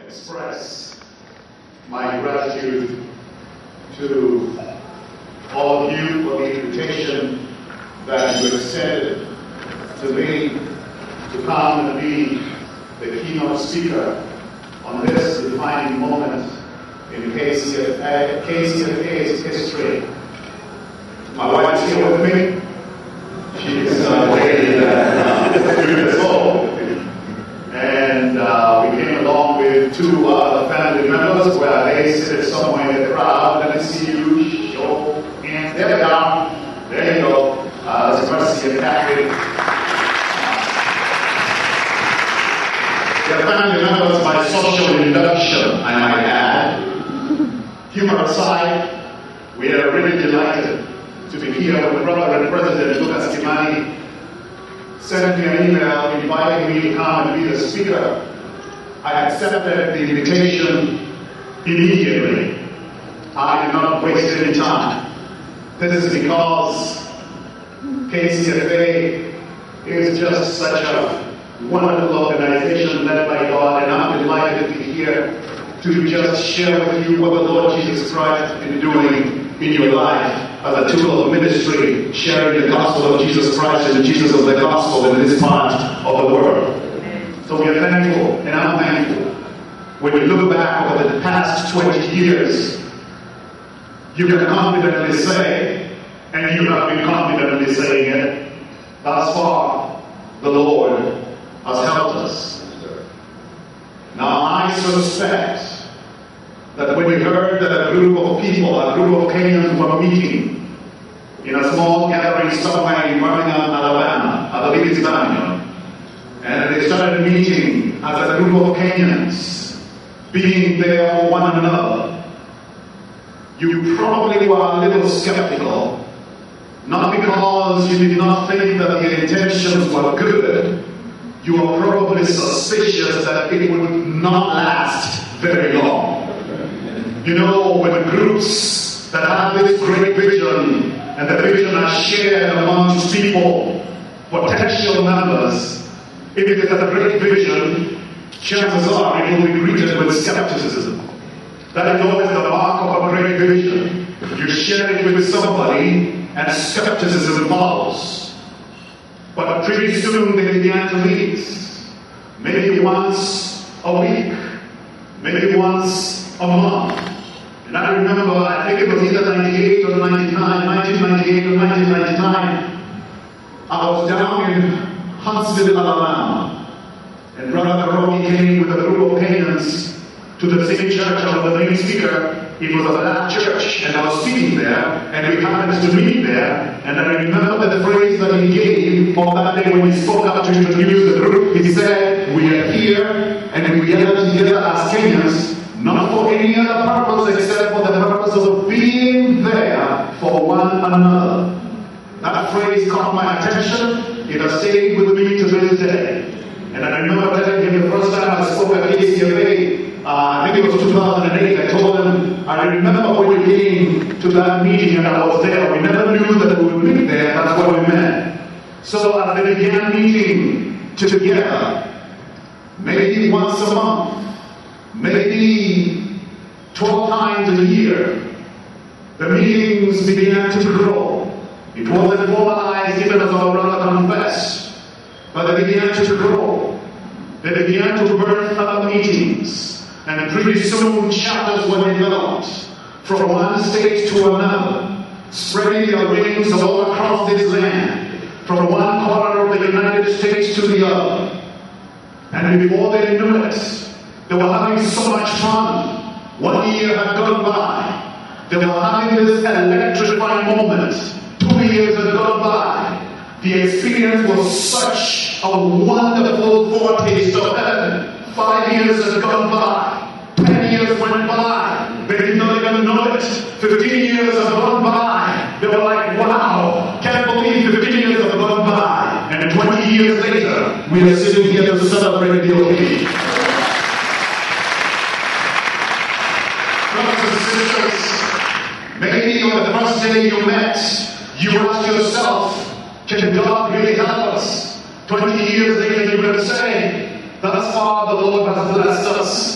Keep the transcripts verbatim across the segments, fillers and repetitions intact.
express my gratitude to all of you for the invitation that you extended to me to come and be the keynote speaker on this defining moment in K C F A's history. My wife is here with me. She is a lady that uh, is old. And uh, we came along with two other family members where they sit somewhere in the crowd. Let me see you. Show hands. There we go. There you go. Uh, it's Mercy and Patrick. Their family members by social induction, I might add. Humor aside, we are really delighted to be here with Brother and President Lucas Kimani. Sent me an email inviting me to come and be the speaker. I accepted the invitation immediately. I did not waste any time. This is because K C F A is just such a wonderful organization led by God, and I'm delighted to be here to just share with you what the Lord Jesus Christ has been doing in your life as a tool of ministry, sharing the gospel of Jesus Christ and the Jesus of the gospel in this part of the world. So we are thankful, and I'm thankful. When you look back over the past twenty years, you can confidently say, and you have been confidently saying it, thus far, the Lord has helped us. Now I suspect that when you heard that a group of people, a group of Kenyans were meeting in a small gathering somewhere in Birmingham, Alabama, I believe it's Birmingham, and they started meeting as a group of Kenyans, being there for one another, you probably were a little skeptical, not because you did not think that the intentions were good. You were probably suspicious that it would not last very long. You know, when groups that have this great vision, and the vision are shared amongst people, potential members, if it is a great vision, chances are it will be greeted with skepticism. That is always the mark of a great vision. You share it with somebody, and skepticism follows. But pretty soon they began to meet. Maybe once a week, maybe once a month. And I remember, I think it was either ninety-eight or ninety-nine, nineteen ninety-eight or nineteen ninety-nine, I was down in Huntsville, Alabama, and Brother Karoki came with a group of Kenyans to the same church I was the main speaker. It was a black church, and I was speaking there, and we happened to meet there, and I remember the phrase that he gave on that day when he spoke up to introduce the group. He said, "We are here, and we gather together as Kenyans, not for any other purpose except for the purpose of being there for one another." That phrase caught my attention. It has stayed with me to this day. And I remember telling him the first time I spoke at K C F A, uh, I think it was two thousand eight, I told him, I remember when we came to that meeting and I was there, we never knew that we would meet there, that's what we met. So as they began meeting together, maybe once a month, maybe twelve times a year, the meetings began to grow. It wasn't formalized even as our brother confessed, but they began to grow. They began to birth other meetings, and pretty soon chapters were developed from one state to another, spreading their wings all across this land, from one corner of the United States to the other. And before they knew it, they were having so much fun. One year had gone by. They were having this electrifying moment. Two years had gone by. The experience was such a wonderful foretaste of heaven. Five years had gone by. Ten years went by. They did not even know it. Fifteen years have gone by. They were like, wow, can't believe fifteen years have gone by. And twenty years later, we are sitting here to celebrate the occasion. Brothers and sisters, maybe on the first day you met, you asked yourself, can God really help us? Twenty years later, you will say, thus far the Lord has blessed us.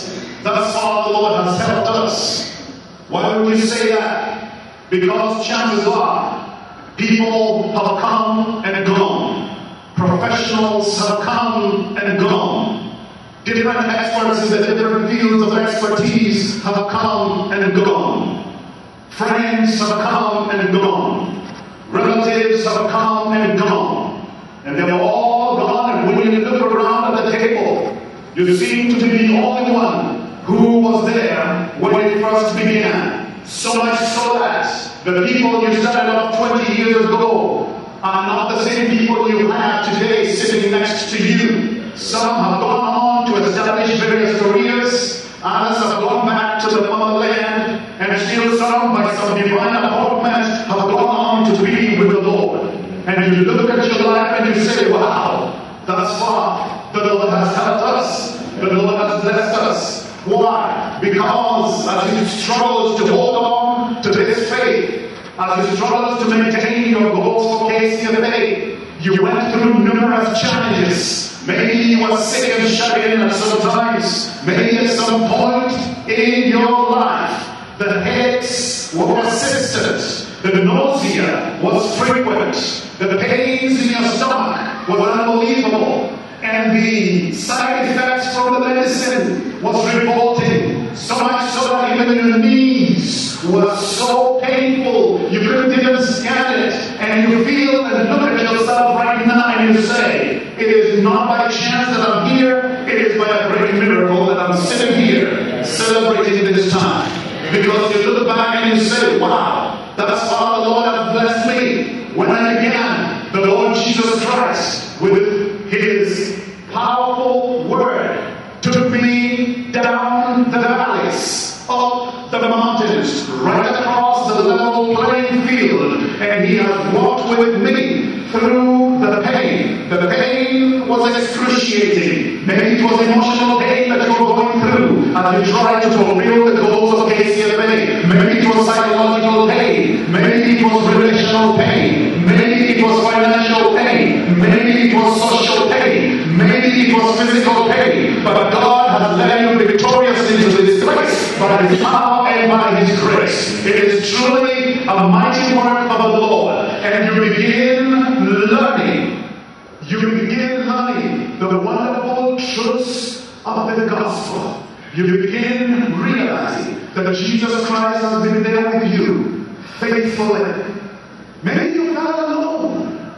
Thus far the Lord has helped us. Why would you say that? Because chances are, people have come and gone. Professionals have come and gone. Different experts in the different fields of expertise have come and gone. Friends have come and gone. Relatives have come and gone. And they're all gone, and when you look around at the table, you seem to be the only one who was there when it first began. So much so that the people you started off twenty years ago are not the same people you have today sitting next to you. Some have gone on to establish various careers, others have gone back to the motherland, and still some, by some divine appointment, have gone on to be with the Lord. And you look at your life and you say, wow, thus far the Lord has helped us, the Lord has blessed us. Why? Because as you struggle to hold on to this faith, as you struggle to maintain your goals for K C F A, you went through numerous challenges. Maybe you were sick and shut in at some times. Maybe at some point in your life, the headaches were persistent. The nausea was frequent. The pains in your stomach were unbelievable. And the side effects from the medicine was revolting. So much so that even your knees were so painful you couldn't even stand it. And you feel and look at yourself right now and you say, it is not by chance that I'm here, it is by a great miracle that I'm sitting here celebrating this time. Because you look back and you say, wow, that's how the Lord has blessed me. When I began, the Lord Jesus Christ, with his powerful word, took me down the valleys, up the mountains, right across the level playing field, and he has walked with me through the pain. The pain was excruciating. Maybe it was emotional pain that you were going through as you tried to fulfill the goals of K C F A. Maybe it was psychological pain. Maybe it was relational pain. Maybe it was financial pain. Maybe it was social pain. Maybe it was physical pain. But God has led you victorious into this place by his power and by his grace. It is truly a mighty work of the Lord. And you begin learning. You begin learning the wonderful truths of the gospel. You begin realizing that Jesus Christ has been there with you, faithfully. Maybe you felt alone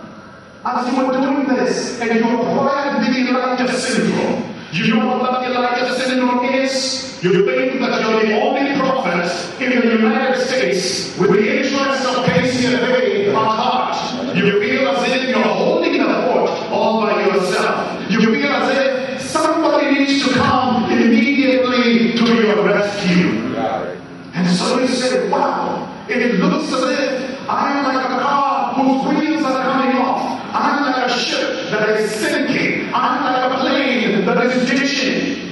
as you were doing this, and you acquired the Elijah syndrome. You know what the Elijah syndrome is? You think that you're the only prophet in the United States with the interests of K C F A at heart. You feel as if you're holding the fort all by yourself. You feel as if somebody needs to come immediately to your rescue. And so you say, wow, it looks as if I'm like a car whose wheels are coming off. I'm like a ship that is sinking. I'm like a plane that is ditching.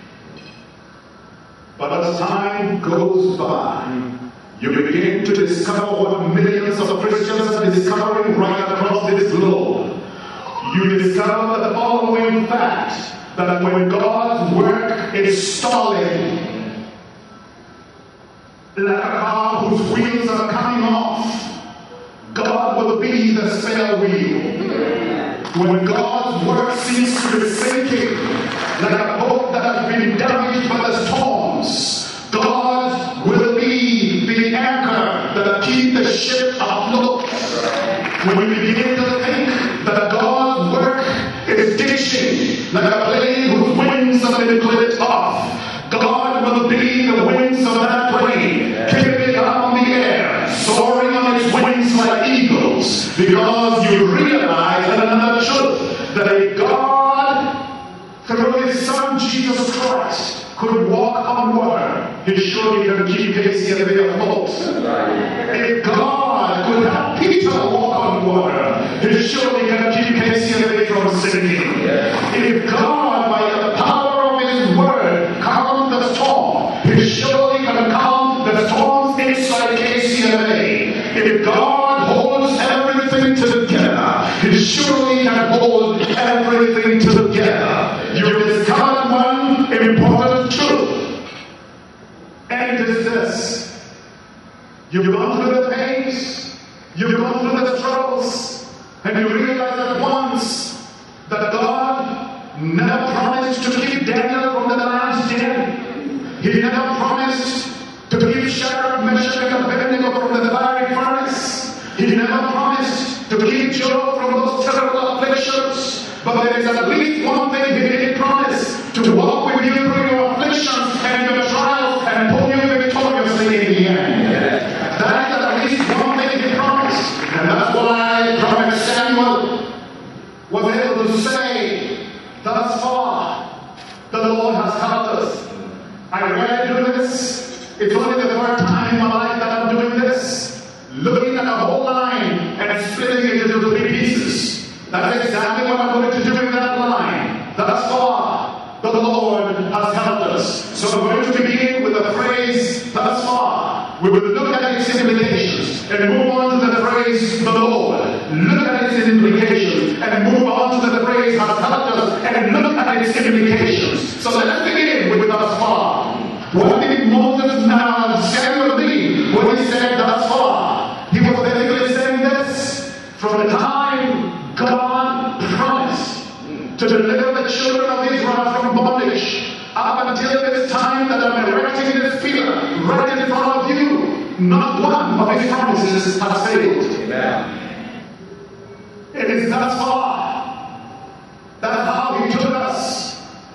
But as time goes by, you begin to discover what millions of Christians are discovering right across this globe. You discover the following fact, that when God's work is stalling, like a car whose wheels are coming off, God will be the spare wheel. When God's work seems to be sinking, like a boat that has been damaged by the storms, God will be the anchor that keeps the ship afloat. When we begin to think that God's work is ditching, like a plane whose wings have been clipped off, God will be the wings of that plane, keeping it up in the air, soaring on its wings like eagles, because you realize that another truth, that if God, through his Son Jesus Christ, could walk on water, he surely can keep K C F A afloat. If God could have Peter walk on water, he surely can keep K C F A from sinking. If God, by the power of his word, calmed the storm, he surely can calm the storms inside K C F A. If God holds everything together, he surely can hold everything together. You discovered one important truth. is this. You've gone through the pains, you've gone through the struggles, and you realize at once that God never promised to keep Daniel from the lion's den. He never promised to keep Shadrach, Meshach, and Abednego from the fiery furnace. He never promised to keep Job from those terrible afflictions. But there is at least one thing He did promise: to walk with you through your afflictions and your trials and pull you victoriously in the end. That is at least one thing He promised. And that's why Prophet Samuel was able to say, thus far, the Lord has helped us. I rarely do this. It's only the third time in my life that I'm doing this. Looking at a whole line and splitting it into three pieces. That's exactly what I'm going to do in that line. Thus far, the Lord has helped us. So I'm going to begin with the phrase, thus far. We will look at its implications and move on to the phrase, the Lord. Look at its implications and move on to the phrase, has helped us, and look at its implications. So let's begin with thus far. What did Moses now Samuel mean when he said thus far? He was basically saying this: from the time God promised to deliver the children of Israel from bondage, up until this time that I'm erecting this pillar right in front of you, not one of His promises has failed. Amen. It is thus far. That's how He took us.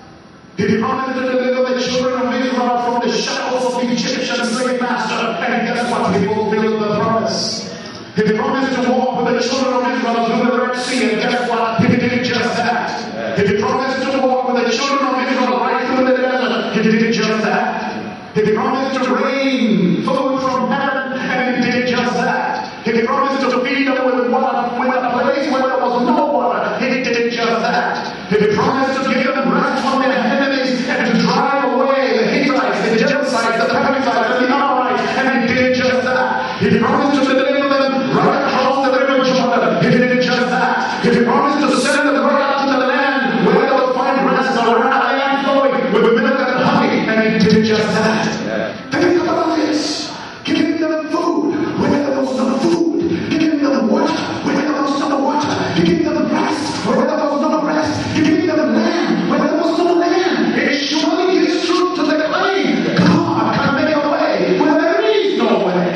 He promised to deliver the children of Israel from the shackles of the Egyptian slave master, and guess what? He fulfilled the promise. He promised to walk with the children of Israel through the Red Sea, and guess what? He did just that. He promised to walk with the children of Israel right through the desert. He did just that. He promised to rain food from heaven, and He did just that. He promised to feed them with water, with a place where there was no water. He did just that. He promised to give them rest from their enemies and to drive away the Hittites, the Jebusites, the Perizzites, and the Amorites, and He did just that. He promised to deliver them right across the river Jordan. He did just that. He promised to send them right out to the land where they would find rest, or a land flowing with milk and honey, and He did just that. Think about this. Giving them food where there was no food. Giving them water where there was no water. Giving them rest where there was no rest. Giving them land where there was no land. It surely is true to the claim: God can make a way where there is no way.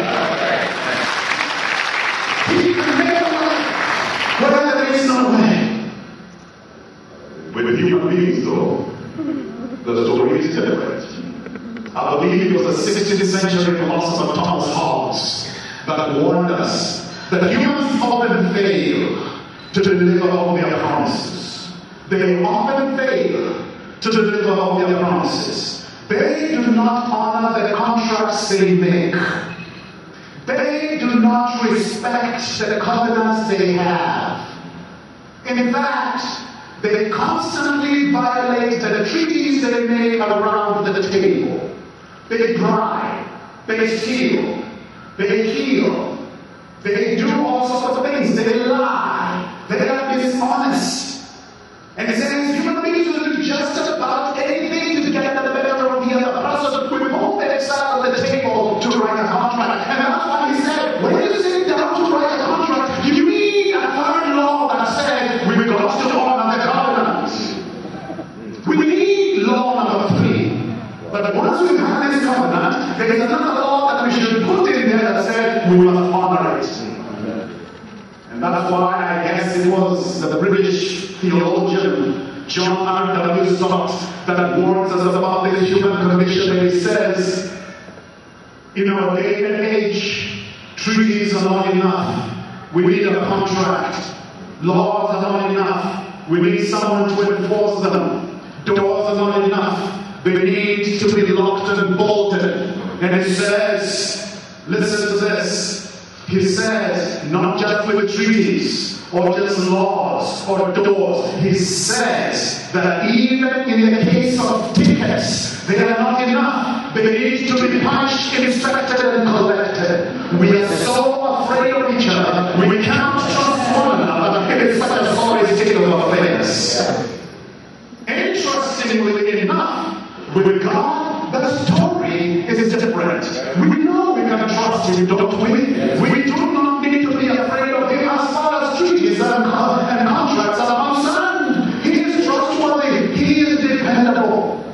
He can make a way where there is no way. With human beings, though, the story is different. I believe it was the sixteenth century philosopher Thomas Hobbes that warned us that humans often fail to deliver on their promises. They often fail to deliver on their promises. They do not honor the contracts they make. They do not respect the covenants they have. In fact, they constantly violate the treaties they make around the table. They bribe, they steal, they kill, they do all sorts of things, they lie, they are dishonest. And it says human beings will do just about anything to get the better of the other person. We both their side of the table to write a contract. And that's why He said, when you sit down to write a contract, you need a third law that says we've got to honor the covenant. We need law number three. But once we have this covenant, there is another law that we should put in there that says we must honor it. And that's why I guess it was the British theologian John R W Stott that warns us about this human condition. And he says, in our day and age, treaties are not enough. We need a contract. Laws are not enough. We need someone to enforce them. Doors are not enough. They need to be locked and bolted. And it says, listen to this. He says, not just with treaties or just laws or doors. He says that even in the case of tickets, they are not enough. They need to be punched, inspected, and collected. We are so afraid of each other. We can't trust one another. It is such a sorry state of affairs. Interestingly enough, with God, the story is different.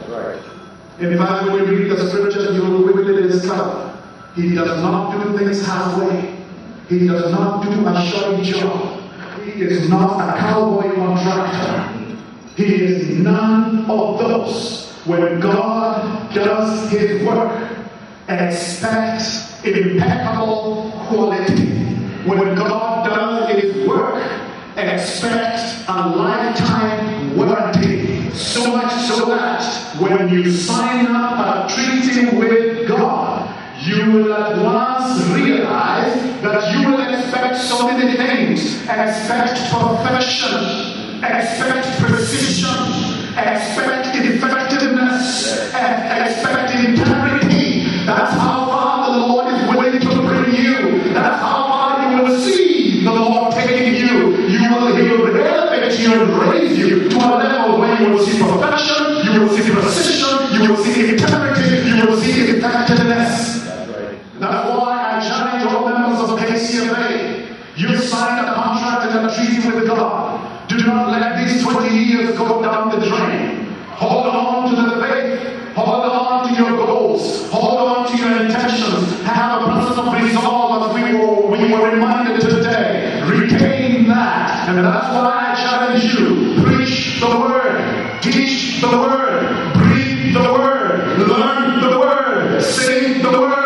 In fact, when you read the scriptures, you will quickly discover he does not do things halfway. He does not do a shoddy job. He is not a cowboy contractor. He is none of those. When God does his work, expect impeccable quality. When God does his work, expect a lifetime warranty. So much so that when you sign up a treaty with God, you will at once realize that you will expect so many things. Expect perfection, expect precision, expect effectiveness, and expect integrity. That's how far the Lord is willing to bring you. That's how far you will see the Lord taking you. You will, He will elevate you and raise you to a level where you will see perfection, you will see precision, you will see integrity, you will see effectiveness. That's why I challenge all members of K C M A. You signed a contract and a treaty with God. Do not let these twenty years go down the drain. Hold on to the faith. Hold on to your goals. Hold on to your intentions. Have a personal resolve as we were, we were reminded today. Retain that. And that's why I challenge you. Preach the word. Teach the word. Breathe the word. Learn the word. Sing the word.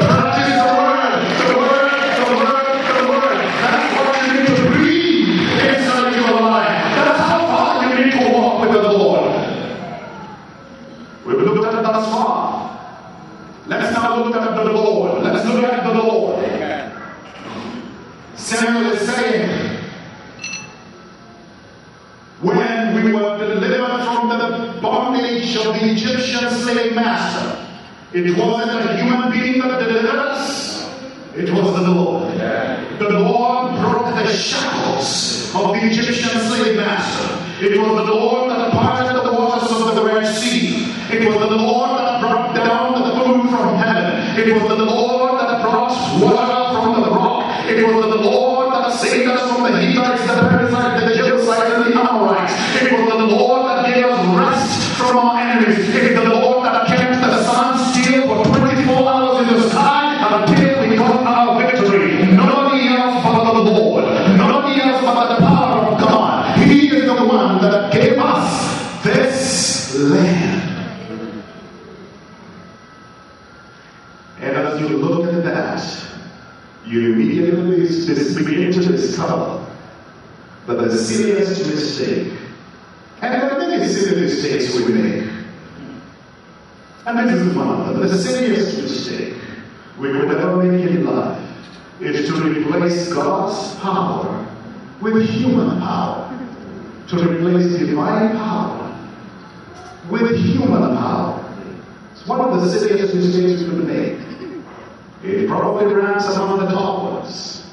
Let's now look at the Lord. Let's look at the Lord. Samuel is saying, when we were delivered from the bondage of the Egyptian slave master, it wasn't a human being that delivered us. It was the Lord. The Lord broke the shackles of the Egyptian slave master. It was the Lord that parted the waters of the Red Sea. It was the Lord that brought down the food from heaven. It was the Lord that brought water from the rock. It was the Lord that saved us from the Hittites, the Perizzites, the Jebusites, and the Amorites. It was the Lord that gave us rest from our enemies. It is the Lord that kept the sun still for twenty-four hours in the sky until we got our victory. Nobody else but the Lord. Nobody else but the power of God. He is the one that gave us this land. And as you look at that, you immediately begin to discover that the silliest mistake, and there are many silly mistakes we make, and this is one of them, the silliest mistake we could ever make in life is to replace God's power with human power, to replace divine power with human power. It's one of the silliest mistakes we could make. It probably ranks among the top ones.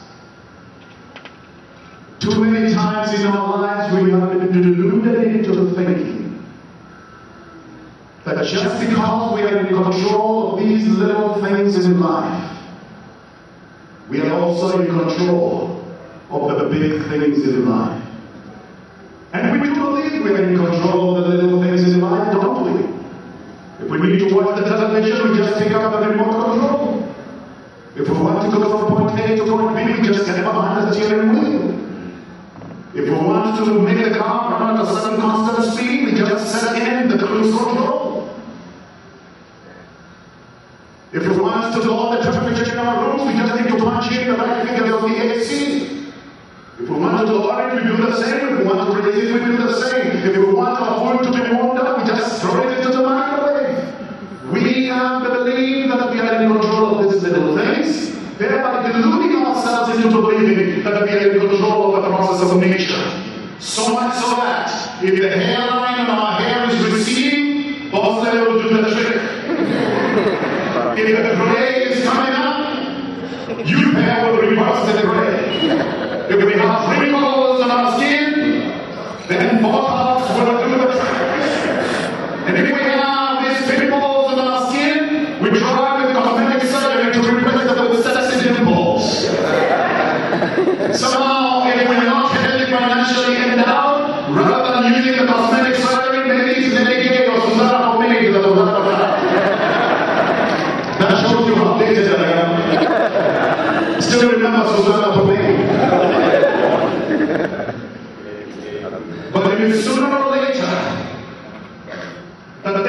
Too many times in our lives we have been deluded into thinking that just because we are in control of these little things in life, we are also in control of the big things in life. And we do believe we are in control of the little things in life, don't we? If we need to watch the television, we just pick up the remote control. If we want to go from point A to point B, we just get behind the steering wheel. If we want to make the car run at a certain constant speed, we just set in the cruise control. If we want to lower the temperature in our rooms, we just need to punch in the right figures of the A C. If we want to lower it, we do the same. If we want to raise it, we do the same. If we want our food to be warmed up, we just throw it into the microwave. We have to believe that we are in control of these little things, thereby deluding ourselves into believing that we are in control of the process of nature. So much so that if the hairline on our hair is receding, Boss Lady will do the trick. If the gray is coming up, you pair will reverse the gray. If we have wrinkles on our skin, then Botox will do the trick. And if we have these pimples on our skin, we try with cosmetic surgery to replace them with sexy dimples. Somehow, if we're not heavily financially endowed, rather than using the cosmetic surgery, maybe it's Medicaid or Susana or Medicaid.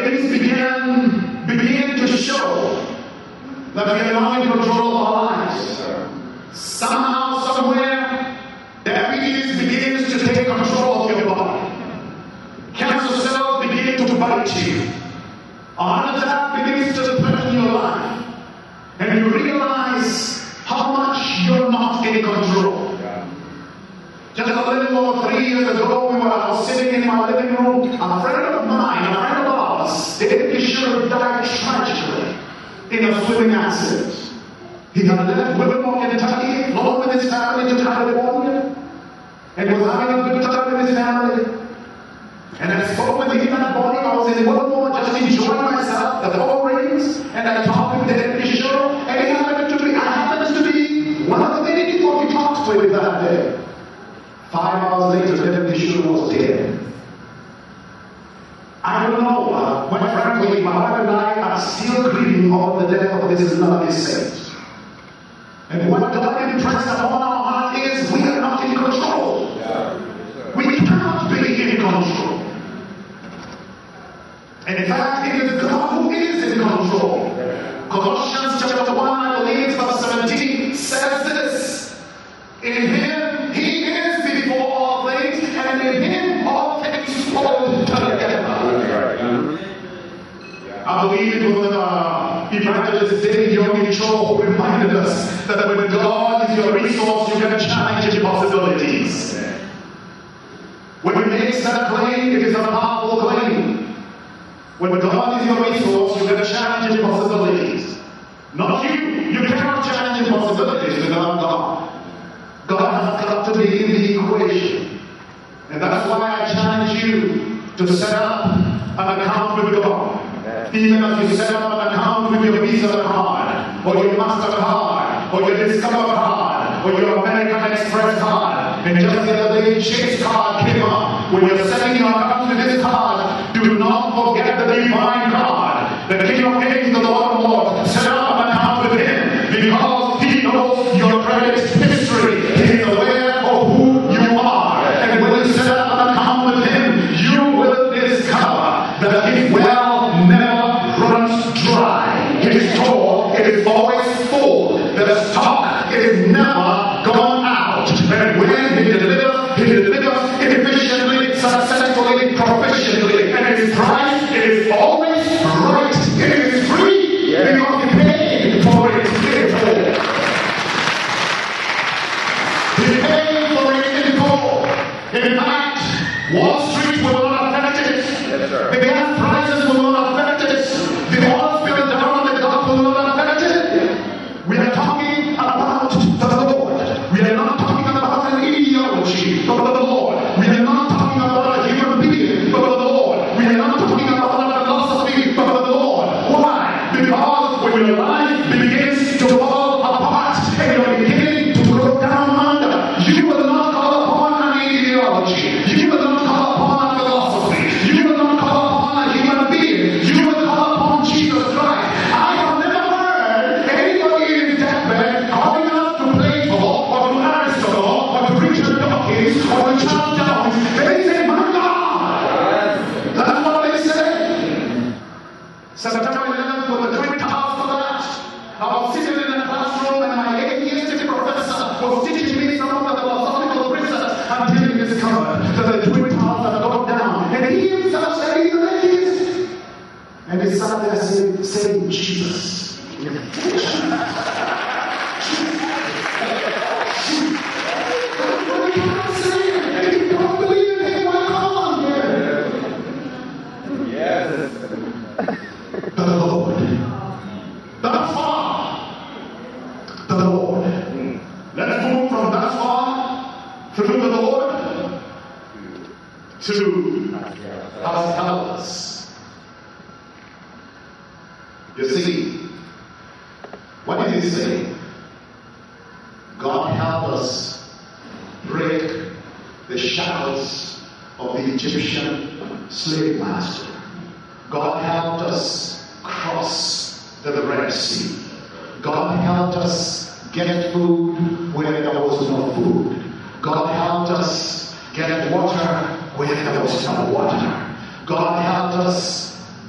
things began, began to show that we are not in control of our lives. Somehow, somewhere, diabetes begins to take control of your body. Cancer cells begin to bite you. A heart attack begins to threaten your life. And you realize how much you're not in control. Just a little over three years ago, when I was sitting in my living room, a friend of mine, a friend of ours, David Fisher, died tragically in a swimming accident. He had left Whitmore, Kentucky, flown with his family to California, and was having a good time with his family. And I spoke with him that morning. I was in Whitmore just enjoying myself, the four rings, and I talked with David Fisher, and he happened to be, I happened to be one of the many people he talked with that day. Five hours later, David Fisher was dead. I don't know, uh, quite frankly, my wife and I are still grieving over the death of this lovely saint. And what God impressed upon our heart is we are not in control. We cannot be in control. And in fact, it is God who is in control. Colossians chapter one, I believe, verse seventeen says this. In Him, He is before all things, and in Him all things hold together. I believe it was uh, Evangelist David Yogi Cho who reminded us that when God is your resource, you can challenge impossibilities. When He makes that claim, it is a powerful claim. When God is your resource, you can challenge impossibilities. Not you. You cannot challenge impossibilities without God. God has got to be in the equation. And that's why I challenge you to set up an account with God. Even as you set up an account with your Visa card, or your MasterCard, or your Discover card, or your American Express card. And just the other day, Chase card came up. When you're setting your account with this card, do not forget the divine card. The King of Kings, the Lord of Lords. Set up an account with Him, because He knows your credit history. He is aware of who you are. And when you set up an account with Him, you will discover that His well never runs dry. His store is always full. The stock is never gone out. And when He delivers, He delivers efficiently, successfully, proficiently. And His price is always right. It is free, yeah, because He paid for it in full. He paid for it in full. In fact, Wall Street will not affect it. Yes, sir. The gas prices will not affect it. The oil spill down on the Gulf will not affect it. We are talking about the Lord. We are not talking about an ideology, but the Lord. We are not talking about a human being, but the Lord. We are not talking about a philosophy, but the Lord. Why? Because when your life begins to fall apart and you're beginning to go down under, you will not call upon an ideology. You will not call upon a philosophy. You will not call upon a human being. You will call upon Jesus Christ. I have never heard anybody in his deathbed calling out to Plato or to Aristotle or to Richard Dawkins or to Charles Darwin. They say, my God! That's what they say. September eleventh, when the Twin Towers collapsed, I was sitting in a classroom and my atheistic professor was teaching me some of the philosophical research until he discovered that the Twin Towers had gone down. And he himself said he's an atheist. And he sat there saying, saying Jesus. The Lord. That far. The Lord. Let's move from that far through the Lord to ourselves. You see, what did he say? God help us break the shackles of the Egyptian slave master. God helped us cross the Red Sea. God helped us get food where there was no food. God helped us get water where there was no water. God helped us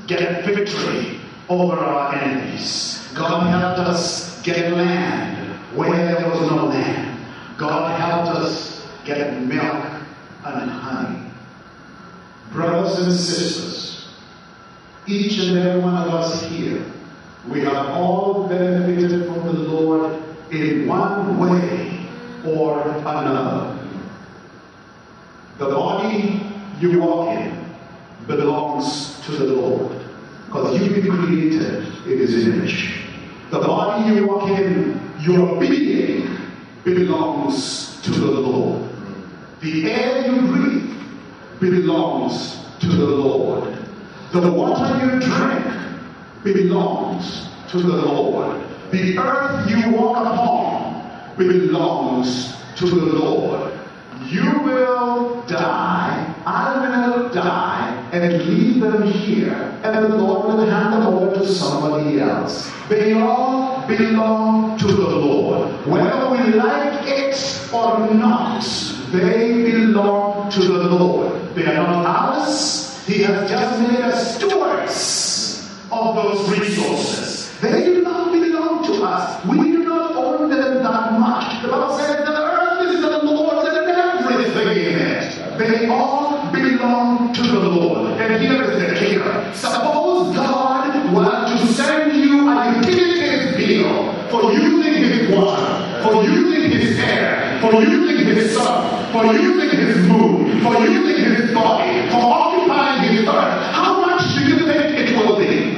get victory over our enemies. God helped us get land where there was no land. God helped us get milk and honey. Brothers and sisters, each and every one of us here, we have all benefited from the Lord in one way or another. The body you walk in belongs to the Lord, because you've been created in His image. The body you walk in, your being, belongs to the Lord. The air you breathe belongs to the Lord. The water you drink belongs to the Lord. The earth you walk upon belongs to the Lord. You will die, I will die, and leave them here, and the Lord will hand them over to somebody else. They all belong to the Lord. Whether we like it or not, they belong to the Lord. They are not ours. He has just made us stewards of those resources. They do not belong to us. We do not own them that much. The Bible says the earth is the Lord's and everything in it. They all belong to the Lord. And here is the kicker. Suppose God were to send you a utilities bill for using His water, for using His air, for using His sun, for using His moon, for using His body, for occupying His earth. How much do you think it will be?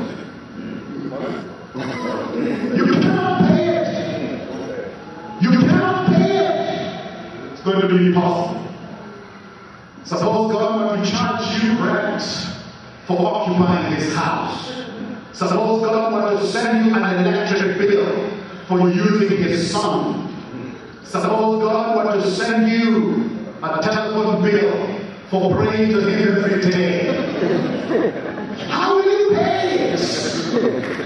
You cannot pay it. You cannot pay it. It's going to be impossible. Suppose God were to charge you rent for occupying His house. Suppose God were to send you an electric bill for using His sun. Suppose God were to send you a telephone bill for praying to Him every day. How will you pay it?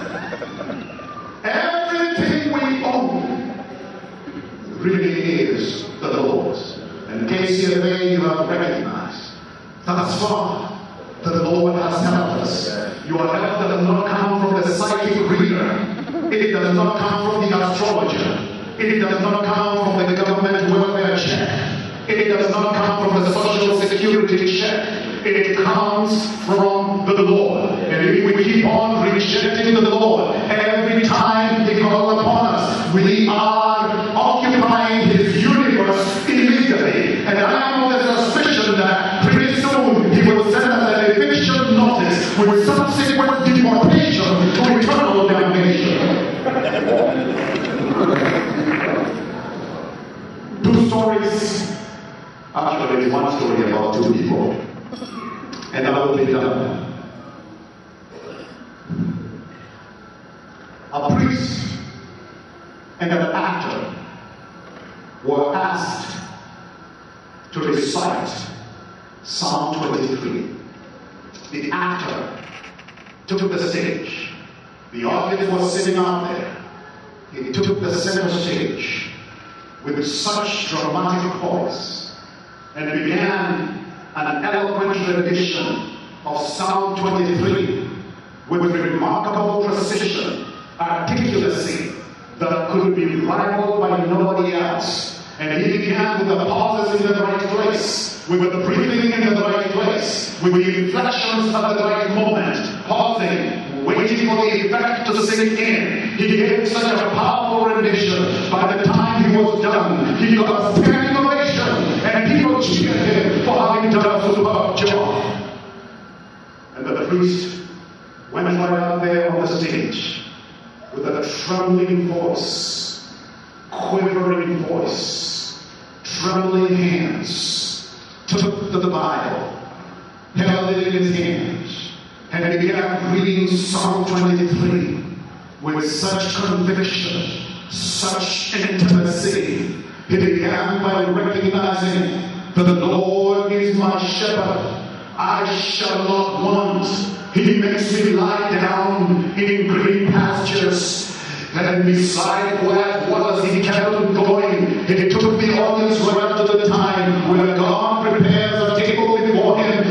Everything we own really is the Lord's. And K C F A, you have recognized thus far the Lord has helped us. Your help does not come from the psychic reader. It does not come from the astrologer. It does not come from the government welfare check. It does not come from the social security check. It comes from the Lord. And if we keep on rejecting the Lord every time He calls upon us, we are occupying His universe illegally. And I am of the suspicion that pretty soon He will send us an eviction notice with subsequent deportation to eternal damnation. Two stories. Actually, it's one story about two people. And I will be done. A priest and an actor were asked to recite Psalm twenty-three. The actor took the stage. The audience was sitting out there. He took the center stage with such dramatic voice and began an eloquent rendition of Psalm twenty-three with remarkable precision, articulacy that could be rivaled by nobody else. And he began with the pauses in the right place, with the breathing in the right place, with the inflections at the right moment, pausing, waiting for the effect to sink in. He gave such a powerful rendition. By the time he was done, he got a standing ovation, and people cheered him for having done a superb job. And the priest went right out there on the stage with a trembling voice, quivering voice, trembling hands, took the Bible, held it in his hands, and began reading Psalm twenty-three with such conviction, such intimacy. He began by recognizing that the Lord is my shepherd. I shall not want. He makes me lie down in green pastures, and beside quiet waters He kept on going. He took the audience right up to the time when God prepares a table before Him in the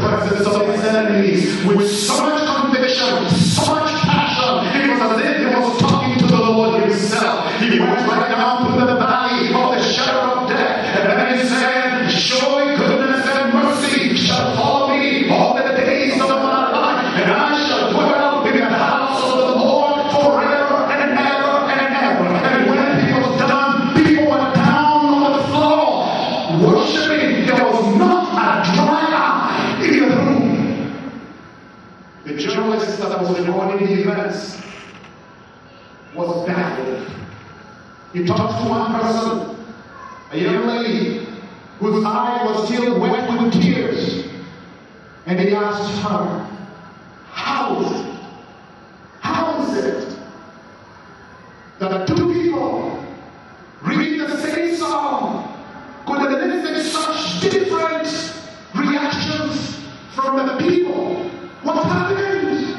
presence of his enemies with so much conviction, so much passion. It was as if he was talking to the Lord himself. He went right down through the valley of the shadow of death, and then he said, surely goodness and mercy shall follow me all the days of my life, and I shall dwell in the house of the Lord forever and ever and ever. And when he was done, people were down on the floor worshiping. There was not a dry eye in the room. The journalist that was recording the events was baffled. He talked to one person, a young lady whose eye was still wet with tears, and he asked her, how is it? How is it that two people reading the same song could elicit such different reactions from the people? What happened?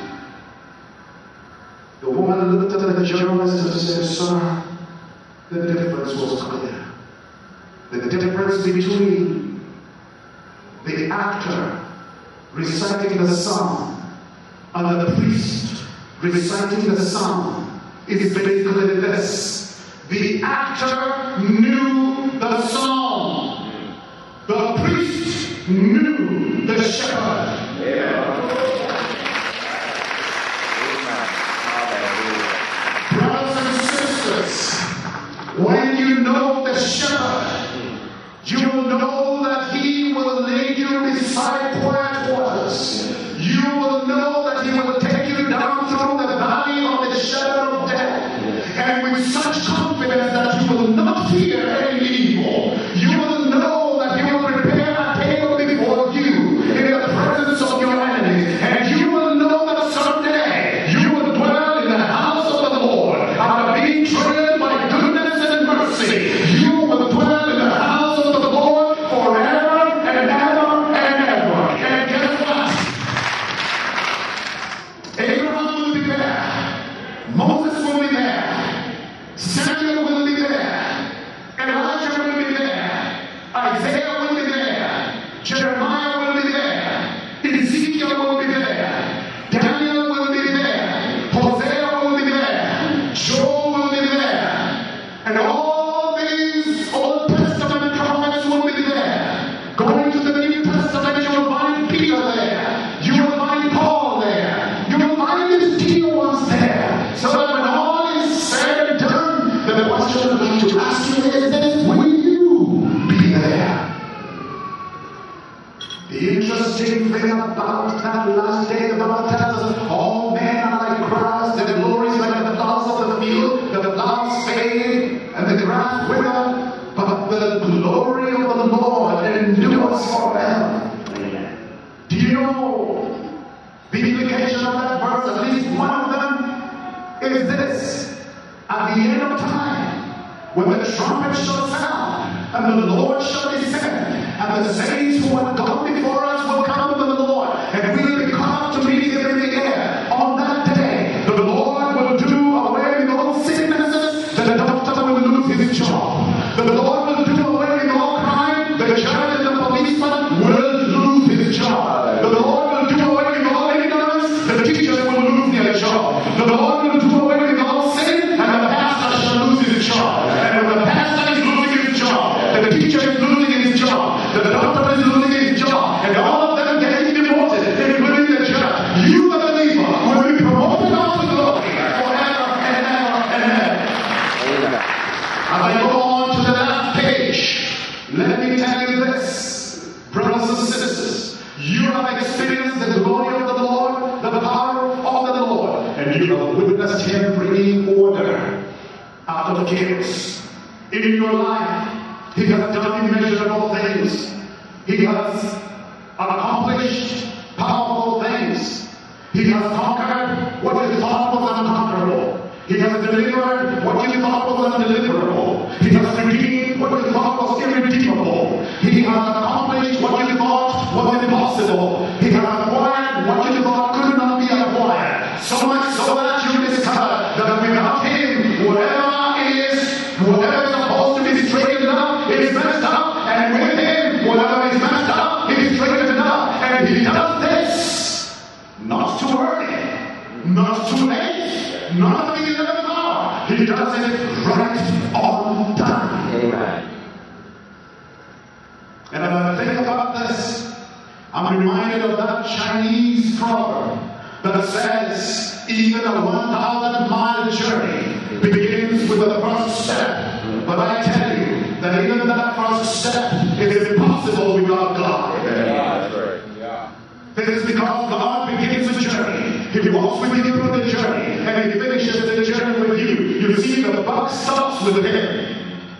The woman looked at the journalist and said, sir, the difference was clear. The difference between the actor reciting the psalm and the priest reciting the psalm is basically this. The actor knew the psalm. The priest knew the shepherd. Yeah. Brothers and sisters, when you know the shepherd, you will know that he will lead you beside quiet waters. You will know that he will take you down through the valley of the shadow of death. And with such confidence that you will not fear any evil. You will know that he will prepare a table before you in the presence of your enemies. And you will know that someday you will dwell in the house of the Lord after being trained by goodness and mercy. You will dwell in the house of the Lord forever and ever and ever. And guess what? Abraham will be there. Moses will be there. Samuel will be there. Elijah will be there. Isaiah will be there. Jeremiah will be there. Ezekiel will be there. Daniel will be there. Hosea will be there. Joel will be there. And all these Old Testament prophets will be there. Going to the New Testament, you will find Peter there. You will find Paul there. You will find these dear ones there. So that when all is said and done, then the question I'm going to ask you is this: will you be there? The interesting thing about that last day, the Bible tells us, all men are like grass, their glory is like the flowers of the field, the flowers fade and the grass wither, but the glory of the Lord endures forever. Do you know the implication of that verse? At least one of them is this: at the end of time, when the trumpet shall sound, and the Lord shall descend, and the saints who have gone before us will come to the Lord, and we will be caught up to meet him in the air. On that day, the Lord will do away with all sicknesses, the doctor will lose his job. The Lord will do away with all crime, the judge and the policeman will lose his job. The Lord will do away with all ignorance, the teacher will lose their job. The Lord will do away with all sin, and the pastor shall lose his job. And when the pastor is losing his job, the teacher is losing his job, the doctor is losing his job, and all of them getting demoted, including the judge, you, the believer, will be promoted unto glory forever and ever and ever. As I go on to the last page, let me tell you this, brothers and sisters: you have experienced the glory of the Lord, the power of the Lord, and you have witnessed him bringing order out of chaos. In your life, he has done immeasurable things. He has accomplished powerful things. He has conquered what you thought was unconquerable. He has delivered what you thought was undeliverable. He has redeemed what you thought was irredeemable. He has accomplished what you thought was impossible. He has acquired what you thought could not be acquired. So much so that you discover that without him, whatever is, whatever is supposed to be straightened up is messed up, and with him, whatever is messed up is straightened up. And he does too early, not too late, not at the eleventh hour. He does it right on time. Amen. And as I think about this, I'm reminded of that Chinese proverb that says even a one thousand mile journey begins with the first step. But I tell you that even that first step is impossible without God. Yeah, that's right. Yeah. It is because God begins the journey. He walks with you through the journey, and He finishes the journey with you. You see, the buck stops with Him.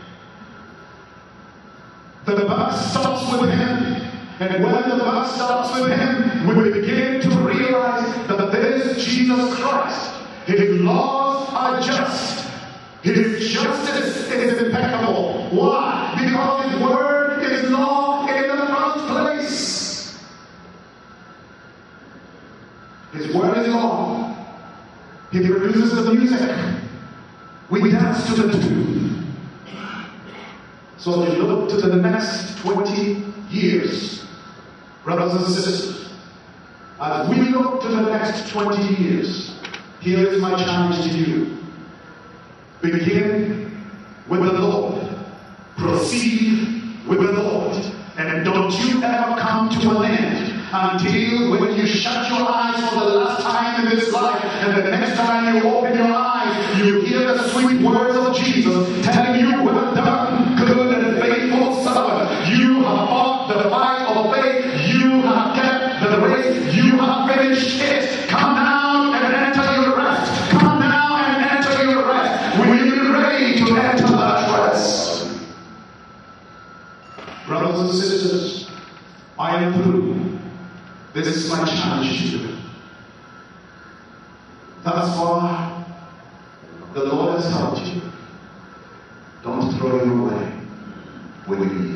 The buck stops with Him. And when the buck stops with Him, we begin to realize that this Jesus Christ, His laws are just. His justice is impeccable. Why? Because His word is law in the first place. His word is law. He produces the music. We dance to the tune. So you look to the next twenty years, brothers and sisters. As we look to the next twenty years, here is my challenge to you. Begin with the Lord. Proceed with the Lord. And don't you ever come to an end until when you shut your eyes for the last time in this life, and the next time you open your eyes, you hear the sweet words of Jesus telling you, well done, good and faithful servant. You have fought the fight of faith. You have kept the race. You have finished it. Come down and enter your rest. Come down and enter your rest. We're ready to enter that rest. Brothers and sisters, I am through. This is my challenge to you. Thus far, the Lord has helped you. Don't throw him away. Will you